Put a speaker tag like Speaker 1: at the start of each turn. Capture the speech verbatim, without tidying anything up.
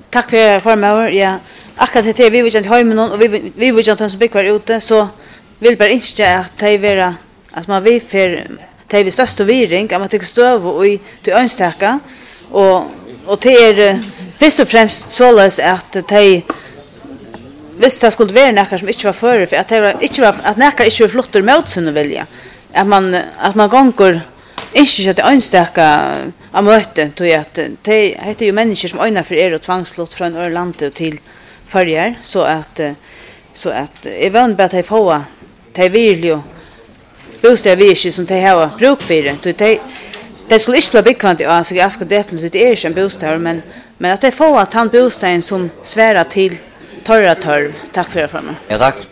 Speaker 1: tack för förmån. Ja, akkurat det vi vill inte ha med någon och vi vi vill inte ha som bäckar ute så vill bara inte att det vara att man vill för det vi största viring att man tycker stöv och i till önstaka och och det är först och främst så att det visst det skulle vara näkar som inte var före för att det var inte var att näkar inte var flottor mot sin vilja att man att man gånger inte att det önstaka av möte till att det heter ju människor som ögnar för er och tvångslott från Örlandet till förjar så att så att är van bara att få det vill ju bostad vi är som det har bruk för det det det skulle inte bli bekant alltså jag ska det det är inte en bostad men men att det får att han bostaden som svära till torra torv tack för det för mig.
Speaker 2: Ja tack.